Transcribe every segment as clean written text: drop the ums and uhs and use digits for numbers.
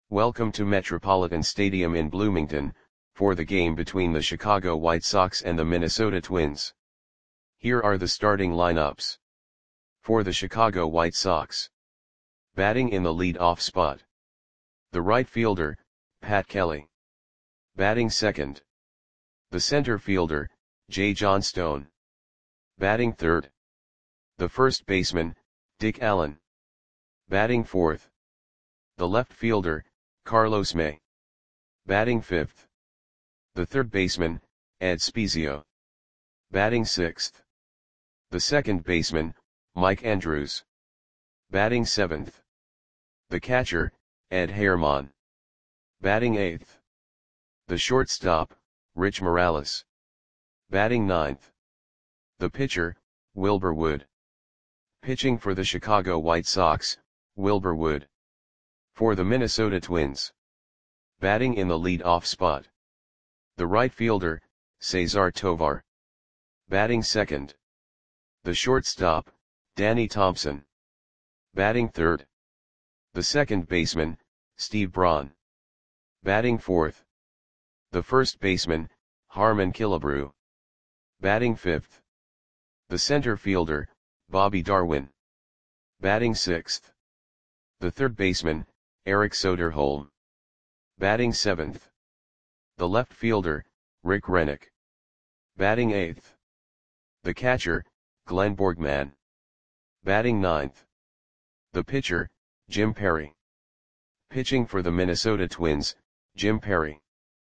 Welcome to Metropolitan Stadium in Bloomington, for the game between the Chicago White Sox and the Minnesota Twins. Here are the starting lineups. For the Chicago White Sox. Batting in the lead-off spot. The right fielder, Pat Kelly. Batting second. The center fielder, Jay Johnstone. Batting third. The first baseman, Dick Allen. Batting fourth. The left fielder, Carlos May. Batting fifth. The third baseman, Ed Spiezio. Batting sixth. The second baseman, Mike Andrews. Batting seventh. The catcher, Ed Herman. Batting eighth. The shortstop, Rich Morales. Batting ninth. The pitcher, Wilbur Wood. Pitching for the Chicago White Sox, Wilbur Wood. For the Minnesota Twins. Batting in the lead-off spot. The right fielder, Cesar Tovar. Batting second. The shortstop, Danny Thompson. Batting third. The second baseman, Steve Braun. Batting fourth. The first baseman, Harmon Killebrew. Batting fifth. The center fielder, Bobby Darwin. Batting sixth. The third baseman, Eric Soderholm. Batting seventh. The left fielder, Rick Rennick. Batting eighth. The catcher, Glenn Borgman. Batting ninth. The pitcher, Jim Perry. Pitching for the Minnesota Twins, Jim Perry.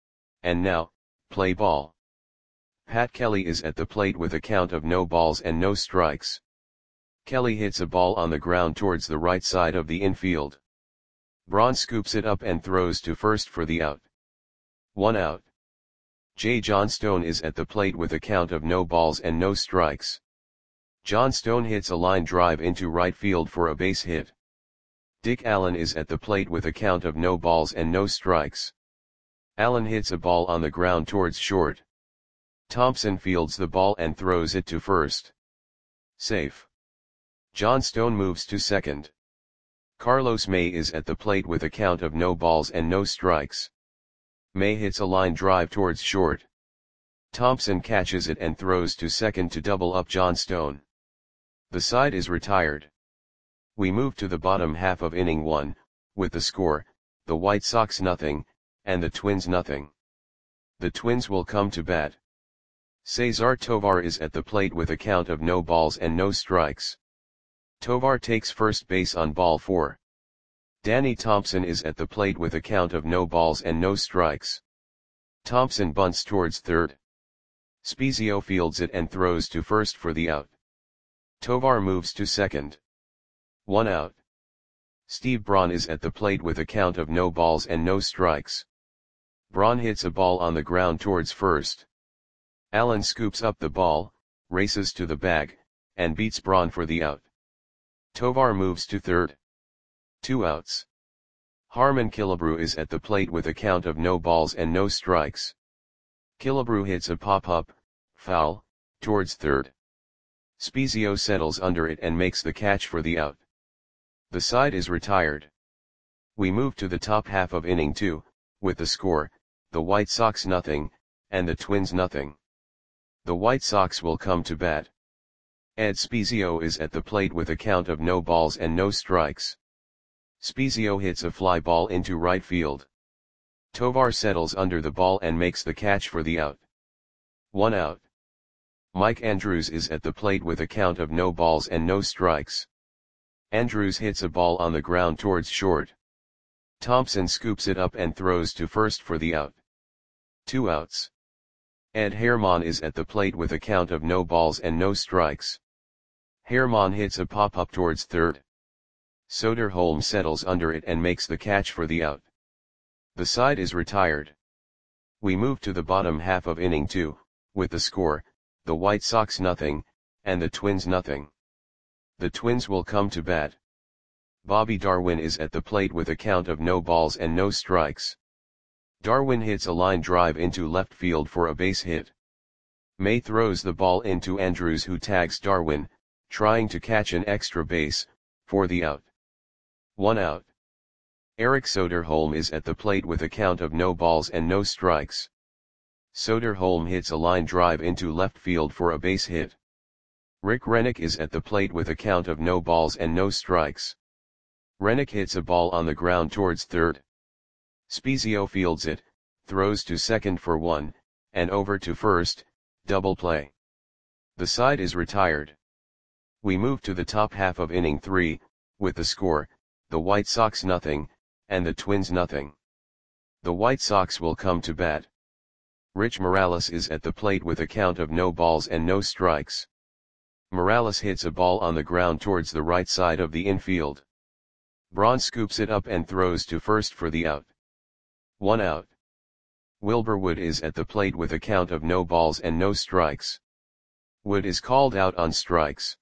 And now, play ball. Pat Kelly is at the plate with a count of no balls and no strikes. Kelly hits a ball on the ground towards the right side of the infield. Braun scoops it up and throws to first for the out. 1 out. Jay Johnstone is at the plate with a count of no balls and no strikes. Johnstone hits a line drive into right field for a base hit. Dick Allen is at the plate with a count of no balls and no strikes. Allen hits a ball on the ground towards short. Thompson fields the ball and throws it to first. Safe. Johnstone moves to second. Carlos May is at the plate with a count of no balls and no strikes. May hits a line drive towards short. Thompson catches it and throws to second to double up Johnstone. The side is retired. We move to the bottom half of inning 1, with the score, the White Sox 0, and the Twins 0. The Twins will come to bat. Cesar Tovar is at the plate with a count of no balls and no strikes. Tovar takes first base on ball 4. Danny Thompson is at the plate with a count of no balls and no strikes. Thompson bunts towards third. Spiezio fields it and throws to first for the out. Tovar moves to second. 1 out. Steve Braun is at the plate with a count of no balls and no strikes. Braun hits a ball on the ground towards first. Allen scoops up the ball, races to the bag, and beats Braun for the out. Tovar moves to third. 2 outs. Harmon Killebrew is at the plate with a count of no balls and no strikes. Killebrew hits a pop-up, foul, towards third. Spiezio settles under it and makes the catch for the out. The side is retired. We move to the top half of inning 2, with the score, the White Sox 0, and the Twins 0. The White Sox will come to bat. Ed Spiezio is at the plate with a count of no balls and no strikes. Spiezio hits a fly ball into right field. Tovar settles under the ball and makes the catch for the out. 1 out. Mike Andrews is at the plate with a count of no balls and no strikes. Andrews hits a ball on the ground towards short. Thompson scoops it up and throws to first for the out. 2 outs. Ed Herman is at the plate with a count of no balls and no strikes. Herman hits a pop-up towards third. Soderholm settles under it and makes the catch for the out. The side is retired. We move to the bottom half of inning 2, with the score, the White Sox 0, and the Twins 0. The Twins will come to bat. Bobby Darwin is at the plate with a count of no balls and no strikes. Darwin hits a line drive into left field for a base hit. May throws the ball into Andrews, who tags Darwin, trying to catch an extra base, for the out. 1 out. Erik Soderholm is at the plate with a count of no balls and no strikes. Soderholm hits a line drive into left field for a base hit. Rick Rennick is at the plate with a count of no balls and no strikes. Rennick hits a ball on the ground towards third. Spiezio fields it, throws to second for one, and over to first, double play. The side is retired. We move to the top half of inning 3, with the score, the White Sox nothing, and the Twins nothing. The White Sox will come to bat. Rich Morales is at the plate with a count of no balls and no strikes. Morales hits a ball on the ground towards the right side of the infield. Braun scoops it up and throws to first for the out. 1 out. Wilbur Wood is at the plate with a count of no balls and no strikes. Wood is called out on strikes.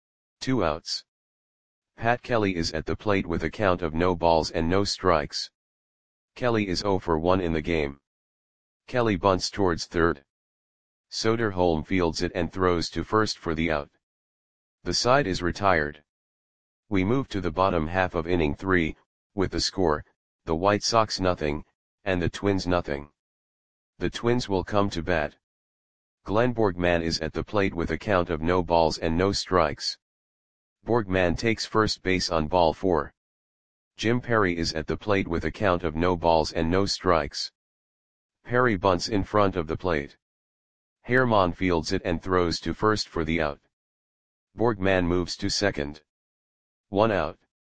2 outs. Pat Kelly is at the plate with a count of no balls and no strikes. Kelly is 0 for 1 in the game. Kelly bunts towards third. Soderholm fields it and throws to first for the out. The side is retired. We move to the bottom half of inning 3, with the score, the White Sox nothing, and the Twins nothing. The Twins will come to bat. Glenn Borgman is at the plate with a count of no balls and no strikes. Borgman takes first base on ball 4. Jim Perry is at the plate with a count of no balls and no strikes. Perry bunts in front of the plate. Herman fields it and throws to first for the out. Borgman moves to second. 1 out.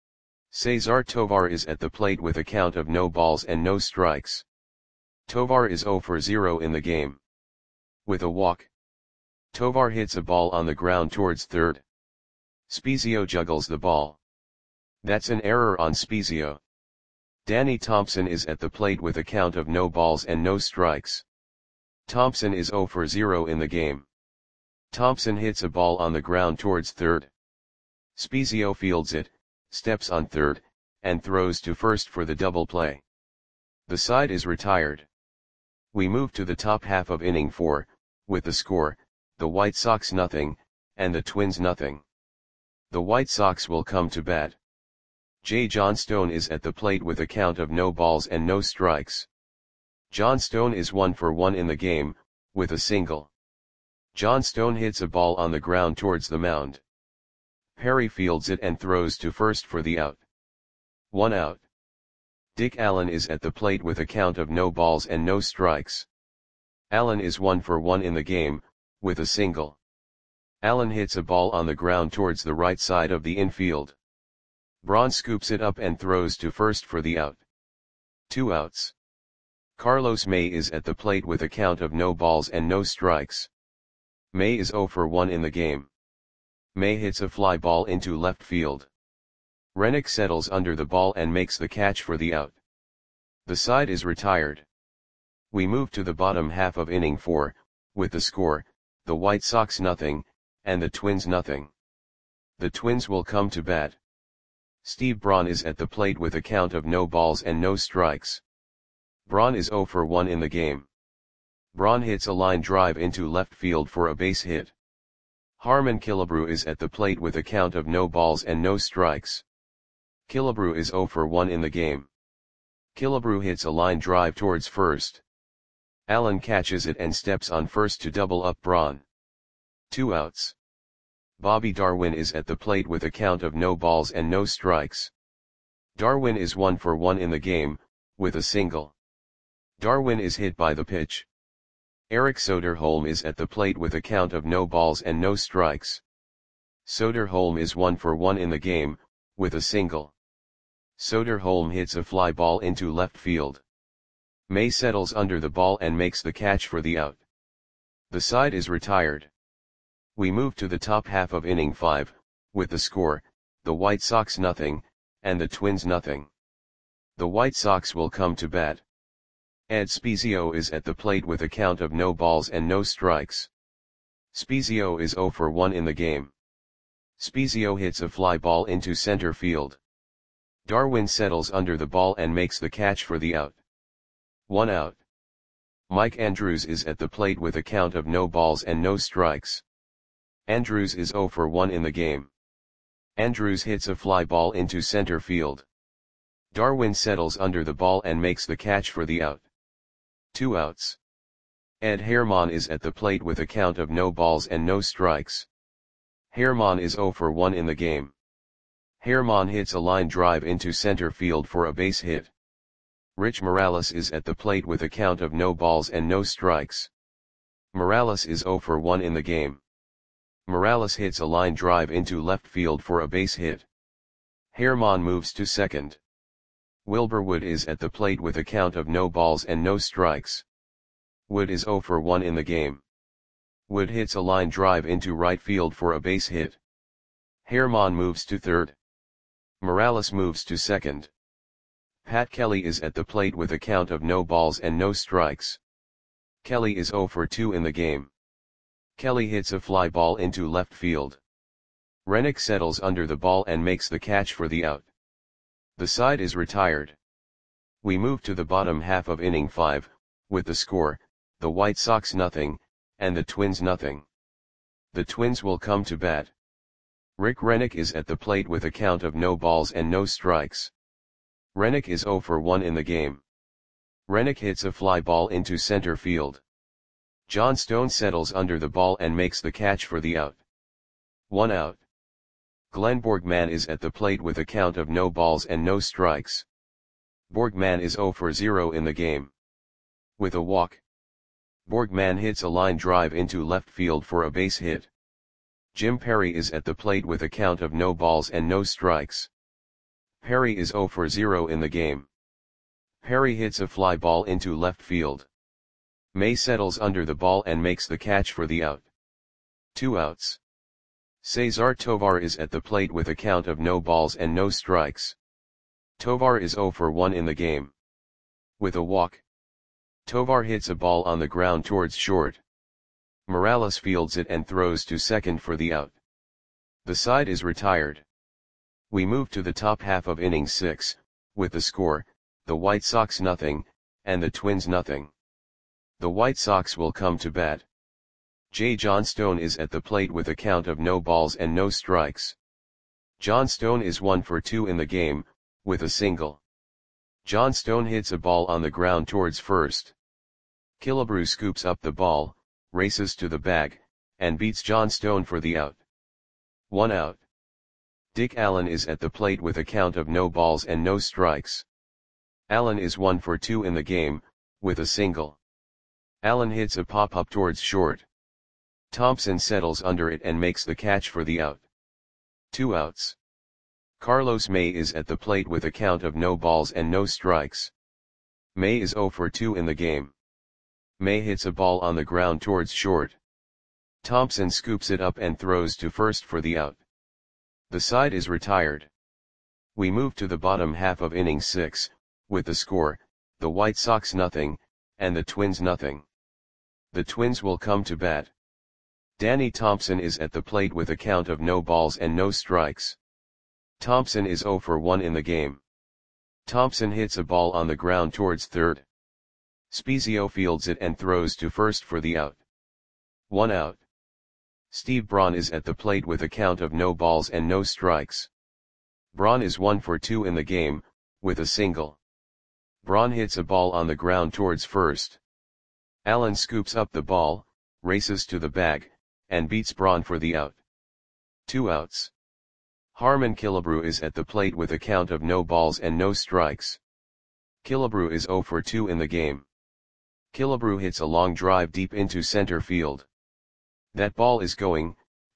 Cesar Tovar is at the plate with a count of no balls and no strikes. Tovar is 0 for 0 in the game. With a walk. Tovar hits a ball on the ground towards third. Spiezio juggles the ball. That's an error on Spiezio. Danny Thompson is at the plate with a count of no balls and no strikes. Thompson is 0 for 0 in the game. Thompson hits a ball on the ground towards third. Spiezio fields it, steps on third, and throws to first for the double play. The side is retired. We move to the top half of inning 4, with the score, the White Sox nothing, and the Twins nothing. The White Sox will come to bat. J. Johnstone is at the plate with a count of no balls and no strikes. Johnstone is 1 for 1 in the game, with a single. Johnstone hits a ball on the ground towards the mound. Perry fields it and throws to first for the out. 1 out. Dick Allen is at the plate with a count of no balls and no strikes. Allen is 1 for 1 in the game, with a single. Allen hits a ball on the ground towards the right side of the infield. Braun scoops it up and throws to first for the out. 2 outs. Carlos May is at the plate with a count of no balls and no strikes. May is 0 for 1 in the game. May hits a fly ball into left field. Rennick settles under the ball and makes the catch for the out. The side is retired. We move to the bottom half of inning 4, with the score, the White Sox nothing, and the Twins nothing. The Twins will come to bat. Steve Braun is at the plate with a count of no balls and no strikes. Braun is 0 for 1 in the game. Braun hits a line drive into left field for a base hit. Harmon Killebrew is at the plate with a count of no balls and no strikes. Killebrew is 0 for 1 in the game. Killebrew hits a line drive towards first. Allen catches it and steps on first to double up Braun. 2 outs. Bobby Darwin is at the plate with a count of no balls and no strikes. Darwin is 1 for 1 in the game, with a single. Darwin is hit by the pitch. Erik Soderholm is at the plate with a count of no balls and no strikes. Soderholm is 1 for 1 in the game, with a single. Soderholm hits a fly ball into left field. May settles under the ball and makes the catch for the out. The side is retired. We move to the top half of inning 5, with the score, the White Sox nothing, and the Twins nothing. The White Sox will come to bat. Ed Spiezio is at the plate with a count of no balls and no strikes. Spiezio is 0 for 1 in the game. Spiezio hits a fly ball into center field. Darwin settles under the ball and makes the catch for the out. 1 out. Mike Andrews is at the plate with a count of no balls and no strikes. Andrews is 0 for 1 in the game. Andrews hits a fly ball into center field. Darwin settles under the ball and makes the catch for the out. 2 outs. Ed Herman is at the plate with a count of no balls and no strikes. Herman is 0 for 1 in the game. Herman hits a line drive into center field for a base hit. Rich Morales is at the plate with a count of no balls and no strikes. Morales is 0 for 1 in the game. Morales hits a line drive into left field for a base hit. Herman moves to second. Wilbur Wood is at the plate with a count of no balls and no strikes. Wood is 0 for 1 in the game. Wood hits a line drive into right field for a base hit. Herman moves to third. Morales moves to second. Pat Kelly is at the plate with a count of no balls and no strikes. Kelly is 0 for 2 in the game. Kelly hits a fly ball into left field. Rennick settles under the ball and makes the catch for the out. The side is retired. We move to the bottom half of inning 5, with the score, the White Sox nothing, and the Twins nothing. The Twins will come to bat. Rick Rennick is at the plate with a count of no balls and no strikes. Rennick is 0 for 1 in the game. Rennick hits a fly ball into center field. John Stone settles under the ball and makes the catch for the out. 1 out. Glenn Borgman is at the plate with a count of no balls and no strikes. Borgman is 0 for 0 in the game. With a walk, Borgman hits a line drive into left field for a base hit. Jim Perry is at the plate with a count of no balls and no strikes. Perry is 0 for 0 in the game. Perry hits a fly ball into left field. May settles under the ball and makes the catch for the out. 2 outs. Cesar Tovar is at the plate with a count of no balls and no strikes. Tovar is 0 for 1 in the game. With a walk, Tovar hits a ball on the ground towards short. Morales fields it and throws to second for the out. The side is retired. We move to the top half of inning 6, with the score, the White Sox nothing, and the Twins nothing. The White Sox will come to bat. J. John Stone is at the plate with a count of no balls and no strikes. John Stone is 1 for 2 in the game, with a single. John Stone hits a ball on the ground towards first. Killebrew scoops up the ball, races to the bag, and beats John Stone for the out. 1 out. Dick Allen is at the plate with a count of no balls and no strikes. Allen is 1 for 2 in the game, with a single. Allen hits a pop-up towards short. Thompson settles under it and makes the catch for the out. 2 outs. Carlos May is at the plate with a count of no balls and no strikes. May is 0 for 2 in the game. May hits a ball on the ground towards short. Thompson scoops it up and throws to first for the out. The side is retired. We move to the bottom half of inning 6, with the score, the White Sox nothing, and the Twins nothing. The Twins will come to bat. Danny Thompson is at the plate with a count of no balls and no strikes. Thompson is 0 for 1 in the game. Thompson hits a ball on the ground towards third. Spezio fields it and throws to first for the out. 1 out. Steve Braun is at the plate with a count of no balls and no strikes. Braun is 1 for 2 in the game, with a single. Braun hits a ball on the ground towards first. Allen scoops up the ball, races to the bag, and beats Braun for the out. 2 outs. Harmon Killebrew is at the plate with a count of no balls and no strikes. Killebrew is 0 for 2 in the game. Killebrew hits a long drive deep into center field. That ball is gone.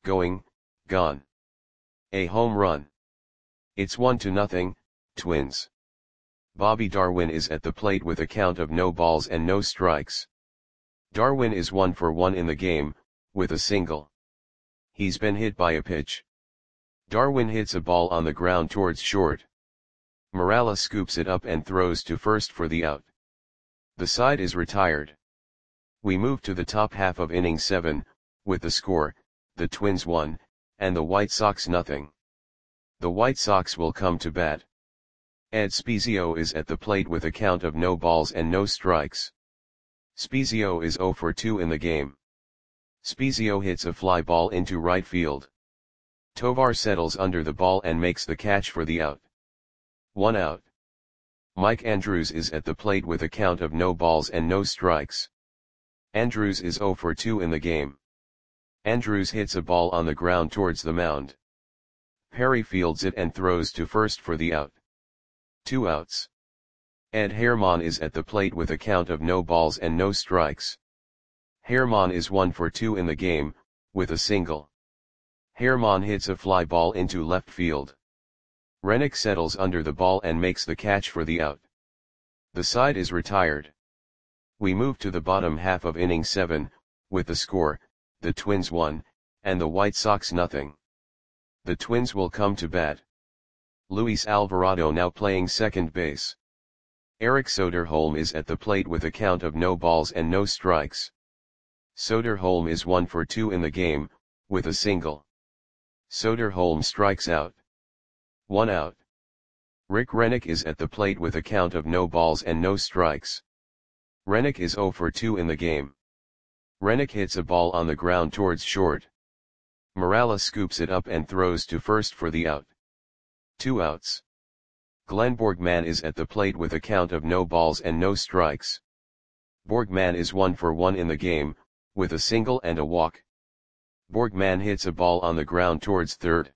A home run. It's 1-0, Twins. Bobby Darwin is at the plate with a count of no balls and no strikes. Darwin is 1 for 1 in the game, with a single. He's been hit by a pitch. Darwin hits a ball on the ground towards short. Morales scoops it up and throws to first for the out. The side is retired. We move to the top half of inning 7, with the score, the Twins 1, and the White Sox nothing. The White Sox will come to bat. Ed Spezio is at the plate with a count of no balls and no strikes. Spezio is 0 for 2 in the game. Spezio hits a fly ball into right field. Tovar settles under the ball and makes the catch for the out. 1 out. Mike Andrews is at the plate with a count of no balls and no strikes. Andrews is 0 for 2 in the game. Andrews hits a ball on the ground towards the mound. Perry fields it and throws to first for the out. 2 outs. Ed Herman is at the plate with a count of no balls and no strikes. Herman is 1 for 2 in the game, with a single. Herman hits a fly ball into left field. Rennick settles under the ball and makes the catch for the out. The side is retired. We move to the bottom half of inning 7, with the score, the Twins 1, and the White Sox nothing. The Twins will come to bat. Luis Alvarado now playing second base. Eric Soderholm is at the plate with a count of no balls and no strikes. Soderholm is 1 for 2 in the game, with a single. Soderholm strikes out. 1 out. Rick Rennick is at the plate with a count of no balls and no strikes. Rennick is 0 for 2 in the game. Rennick hits a ball on the ground towards short. Morales scoops it up and throws to first for the out. 2 outs. Glenn Borgman is at the plate with a count of no balls and no strikes. Borgman is 1 for 1 in the game, with a single and a walk. Borgman hits a ball on the ground towards third.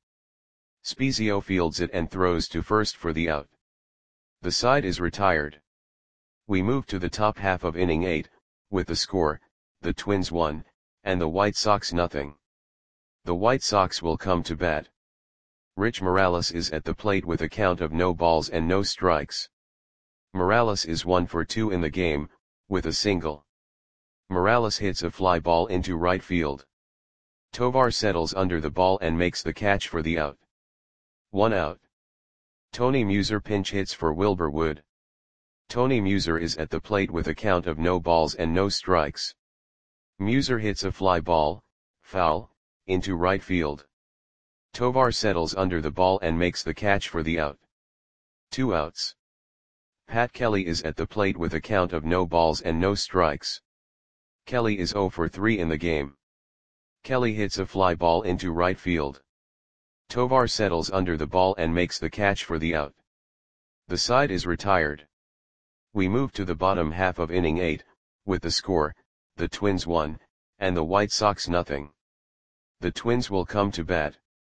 Spezio fields it and throws to first for the out. The side is retired. We move to the top half of inning 8, with the score, the Twins 1, and the White Sox nothing. The White Sox will come to bat. Rich Morales is at the plate with a count of no balls and no strikes. Morales is 1 for 2 in the game, with a single. Morales hits a fly ball into right field. Tovar settles under the ball and makes the catch for the out. 1 out. Tony Muser pinch hits for Wilbur Wood. Tony Muser is at the plate with a count of no balls and no strikes. Muser hits a fly ball, foul, into right field. Tovar settles under the ball and makes the catch for the out. 2 outs. Pat Kelly is at the plate with a count of no balls and no strikes. Kelly is 0 for 3 in the game. Kelly hits a fly ball into right field. Tovar settles under the ball and makes the catch for the out. The side is retired. We move to the bottom half of inning 8, with the score, the Twins 1, and the White Sox nothing. The Twins will come to bat.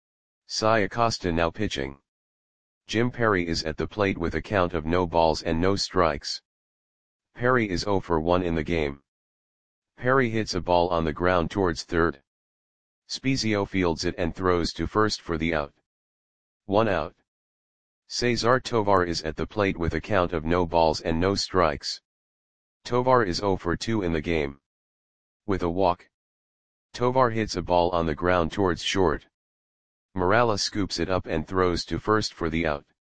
Cy Acosta now pitching. Jim Perry is at the plate with a count of no balls and no strikes. Perry is 0 for 1 in the game. Perry hits a ball on the ground towards third. Spezio fields it and throws to first for the out. 1 out. Cesar Tovar is at the plate with a count of no balls and no strikes. Tovar is 0 for 2 in the game. With a walk. Tovar hits a ball on the ground towards short. Morales scoops it up and throws to first for the out.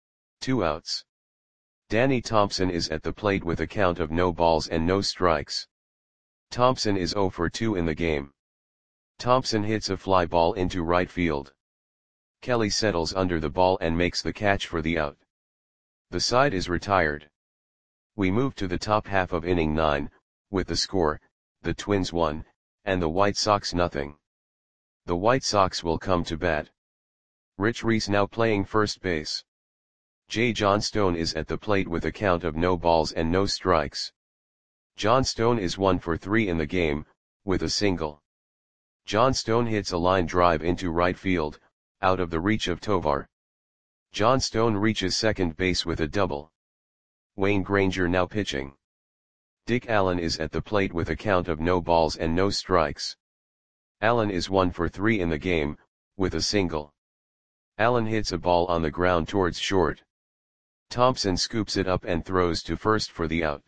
2 outs. Danny Thompson is at the plate with a count of no balls and no strikes. Thompson is 0 for 2 in the game. Thompson hits a fly ball into right field. Kelly settles under the ball and makes the catch for the out. The side is retired. We move to the top half of inning 9, with the score, the Twins 1, and the White Sox nothing. The White Sox will come to bat. Rich Reese now playing first base. J. Johnstone is at the plate with a count of no balls and no strikes. Johnstone is 1 for 3 in the game, with a single. Johnstone hits a line drive into right field, out of the reach of Tovar. Johnstone reaches second base with a double. Wayne Granger now pitching. Dick Allen is at the plate with a count of no balls and no strikes. Allen is 1 for 3 in the game, with a single. Allen hits a ball on the ground towards short. Thompson scoops it up and throws to first for the out.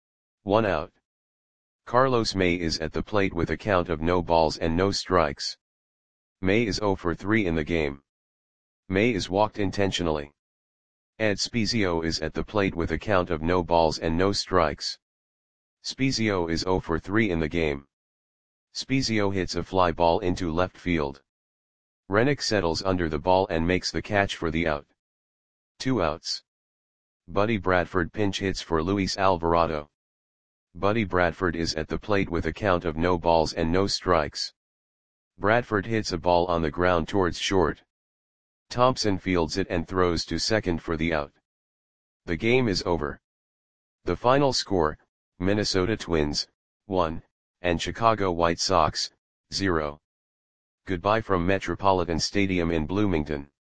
1 out. Carlos May is at the plate with a count of no balls and no strikes. May is 0 for 3 in the game. May is walked intentionally. Ed Spezio is at the plate with a count of no balls and no strikes. Spezio is 0 for 3 in the game. Spezio hits a fly ball into left field. Rennick settles under the ball and makes the catch for the out. 2 outs. Buddy Bradford pinch hits for Luis Alvarado. Buddy Bradford is at the plate with a count of no balls and no strikes. Bradford hits a ball on the ground towards short. Thompson fields it and throws to second for the out. The game is over. The final score, Minnesota Twins, 1, and Chicago White Sox, 0. Goodbye from Metropolitan Stadium in Bloomington.